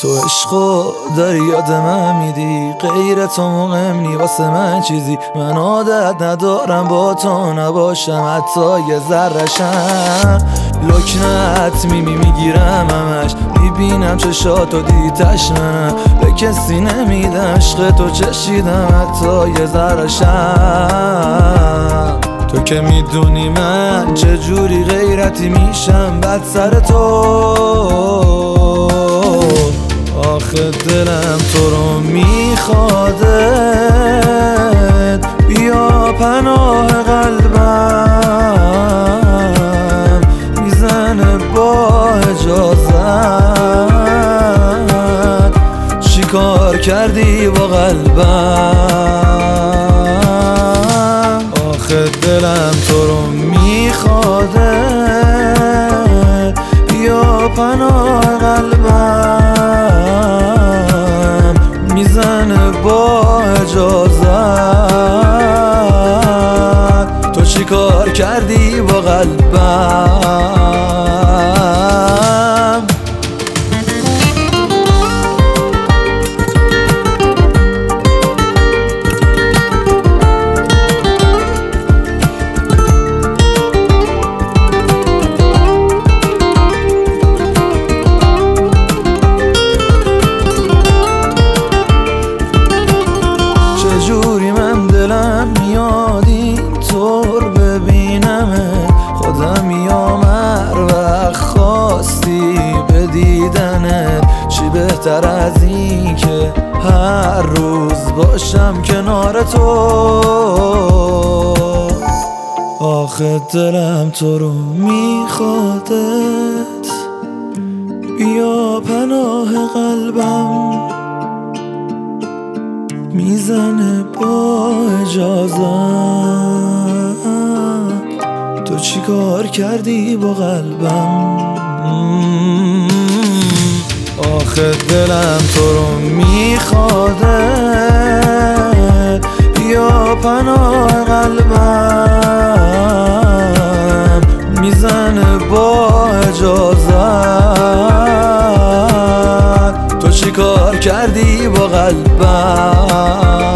تو عشقو داری یاد من میدی، غیر تو مهم نی واسه من چیزی. من عادت ندارم با تو نباشم حتی یه ذره‌شم. لکنت میگیرم همش، میبینم چشاتو دیتش منم. به کسی نمیدم عشق تو چشیدم حتی یه ذره‌شم. تو که میدونی من چجوری غیرتی میشم بد سر تو. آخه دلم تو رو میخوادت، بیا پناه قلبم، میزنه با اجازت. چی کار کردی با قلبم؟ آخه دلم تو رو میخوادت، بیا پناه قلبم، میزنه با اجازت. تو چی کار کردی با قلبم؟ چجوری من دلم میاد اینطور ببینمه، خودم میامر وقت خواستی به دیدنت. چی بهتر از این که هر روز باشم کنار تو. آخه دلم تو رو میخوادت، بیا پناه قلبم، میزنه با اجازت. تو چی کار کردی با قلبم؟ آخه دلم تو رو میخوادت، بیا پناه قلبم، میزنه با اجازت. تو چی کار کردی با قلبم؟